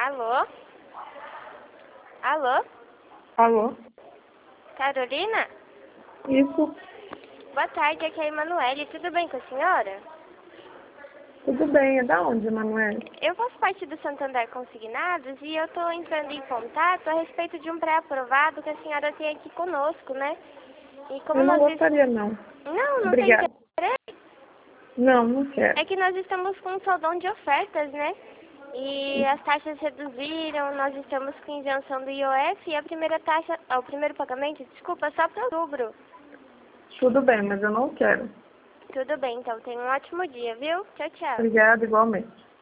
Alô? Alô? Alô? Carolina? Isso, Boa tarde, aqui é a Emanuele. Tudo bem com a senhora? tudo bem. É da onde, Manuel? Eu faço parte do Santander Consignados e eu estou entrando em contato a respeito de um pré-aprovado que a senhora tem aqui conosco, né? E como Eu não nós... gostaria, não. Não tem Obrigada. interesse. Não, não quero. É que nós estamos com um saldão de ofertas, né? E as taxas reduziram, nós estamos com isenção do IOF e a primeira taxa, o primeiro pagamento, desculpa, só para outubro. Tudo bem, mas eu não quero. Tudo bem, então tenha um ótimo dia, viu? Tchau, tchau. Obrigada, igualmente.